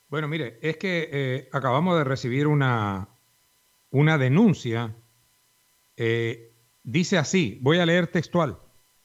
Bueno, mire, es que acabamos de recibir una denuncia. Dice así, voy a leer textual.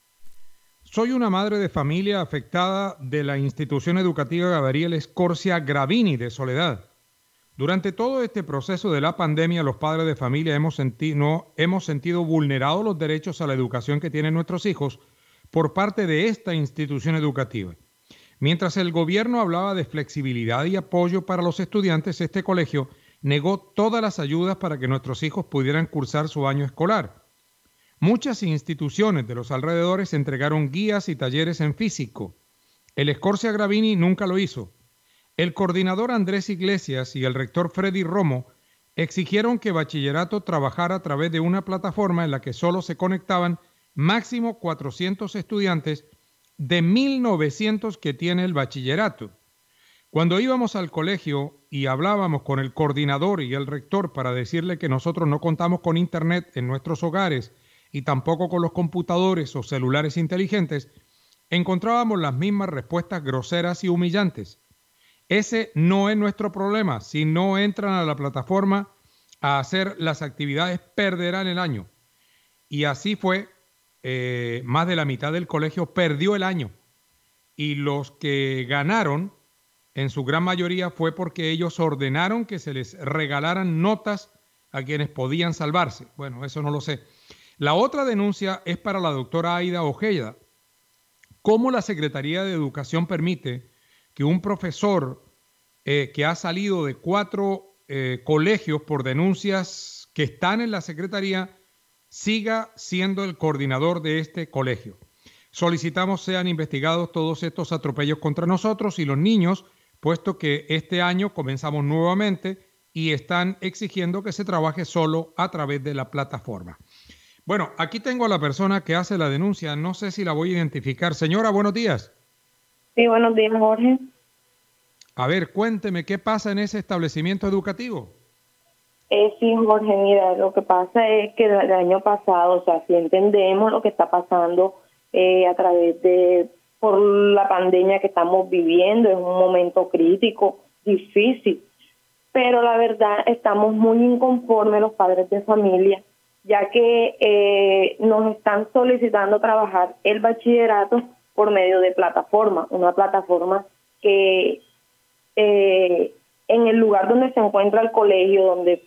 Soy una madre de familia afectada de la institución educativa Gabriel Escorcia Gravini de Soledad. Durante todo este proceso de la pandemia, los padres de familia hemos sentido vulnerados los derechos a la educación que tienen nuestros hijos por parte de esta institución educativa. Mientras el gobierno hablaba de flexibilidad y apoyo para los estudiantes, este colegio negó todas las ayudas para que nuestros hijos pudieran cursar su año escolar. Muchas instituciones de los alrededores entregaron guías y talleres en físico. El Escorcia Gravini nunca lo hizo. El coordinador Andrés Iglesias y el rector Freddy Romo exigieron que bachillerato trabajara a través de una plataforma en la que solo se conectaban máximo 400 estudiantes de 1.900 que tiene el bachillerato. Cuando íbamos al colegio y hablábamos con el coordinador y el rector para decirle que nosotros no contamos con internet en nuestros hogares y tampoco con los computadores o celulares inteligentes, encontrábamos las mismas respuestas groseras y humillantes. Ese no es nuestro problema. Si no entran a la plataforma a hacer las actividades, perderán el año. Y así fue. Más de la mitad del colegio perdió el año. Y los que ganaron, en su gran mayoría, fue porque ellos ordenaron que se les regalaran notas a quienes podían salvarse. Bueno, eso no lo sé. La otra denuncia es para la doctora Aida Ojeda. ¿Cómo la Secretaría de Educación permite que un profesor que ha salido de 4 colegios por denuncias que están en la Secretaría siga siendo el coordinador de este colegio? Solicitamos sean investigados todos estos atropellos contra nosotros y los niños, puesto que este año comenzamos nuevamente y están exigiendo que se trabaje solo a través de la plataforma. Bueno, aquí tengo a la persona que hace la denuncia. No sé si la voy a identificar. Señora, buenos días. Sí, buenos días, Jorge. A ver, cuénteme, ¿qué pasa en ese establecimiento educativo? Sí, Jorge, mira, lo que pasa es que el año pasado, o sea, sí entendemos lo que está pasando a través por la pandemia que estamos viviendo, es un momento crítico, difícil, pero la verdad estamos muy inconformes los padres de familia, ya que nos están solicitando trabajar el bachillerato por medio de plataforma, una plataforma que en el lugar donde se encuentra el colegio, donde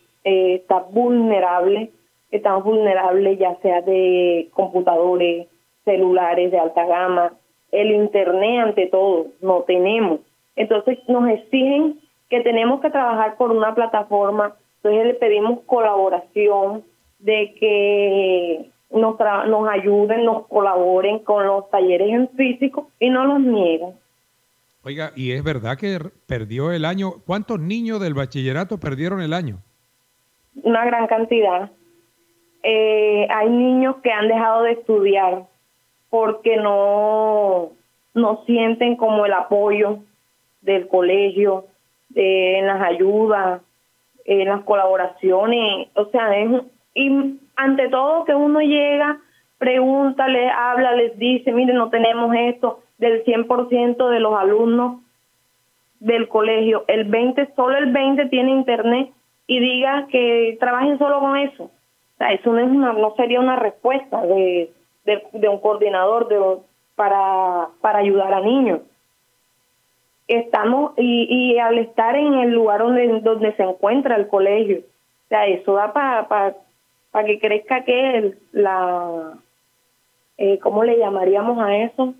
estamos vulnerables ya sea de computadores, celulares de alta gama, el internet ante todo, no tenemos. Entonces nos exigen que tenemos que trabajar por una plataforma, entonces le pedimos colaboración de que nos ayuden, nos colaboren con los talleres en físico y no los niegan. Oiga, ¿y es verdad que perdió el año? ¿Cuántos niños del bachillerato perdieron el año? Una gran cantidad. Hay niños que han dejado de estudiar porque no sienten como el apoyo del colegio, en las ayudas, en las colaboraciones, o sea, y ante todo que uno llega, pregunta, les habla, les dice, miren, no tenemos esto, del 100% de los alumnos del colegio, solo el 20 tiene internet, y diga que trabajen solo con eso. O sea, eso no sería una respuesta de un coordinador para ayudar a niños. Estamos y al estar en el lugar donde se encuentra el colegio, o sea, eso da para que crezca que ¿cómo le llamaríamos a eso?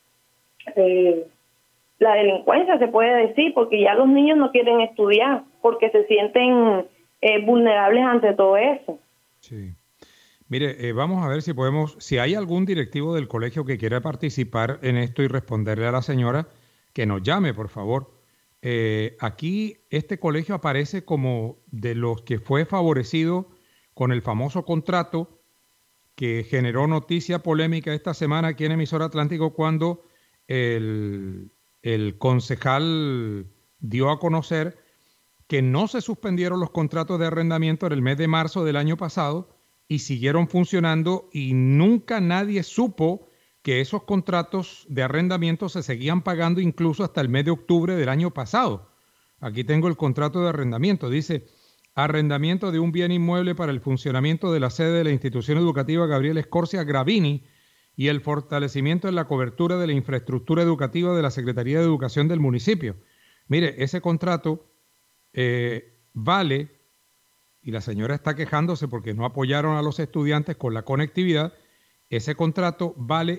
La delincuencia, se puede decir, porque ya los niños no quieren estudiar porque se sienten vulnerables ante todo eso. Sí. Mire, vamos a ver si hay algún directivo del colegio que quiera participar en esto y responderle a la señora, que nos llame, por favor. Aquí este colegio aparece como de los que fue favorecido con el famoso contrato que generó noticia polémica esta semana aquí en Emisora Atlántico cuando el concejal dio a conocer que no se suspendieron los contratos de arrendamiento en el mes de marzo del año pasado y siguieron funcionando y nunca nadie supo que esos contratos de arrendamiento se seguían pagando incluso hasta el mes de octubre del año pasado. Aquí tengo el contrato de arrendamiento. Dice, arrendamiento de un bien inmueble para el funcionamiento de la sede de la institución educativa Gabriel Escorcia Gravini y el fortalecimiento en la cobertura de la infraestructura educativa de la Secretaría de Educación del municipio. Mire, ese contrato vale, y la señora está quejándose porque no apoyaron a los estudiantes con la conectividad, ese contrato vale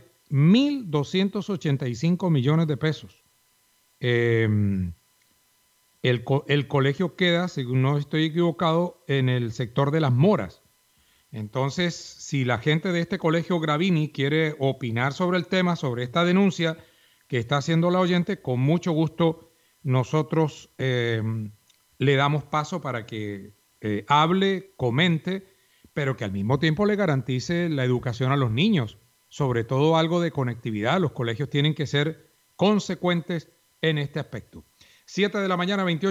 1.285 millones de pesos. El colegio queda, según no estoy equivocado, en el sector de Las Moras. Entonces, si la gente de este colegio Gravini quiere opinar sobre el tema, sobre esta denuncia que está haciendo la oyente, con mucho gusto nosotros le damos paso para que hable, comente, pero que al mismo tiempo le garantice la educación a los niños, sobre todo algo de conectividad. Los colegios tienen que ser consecuentes en este aspecto. 7 de la mañana, 28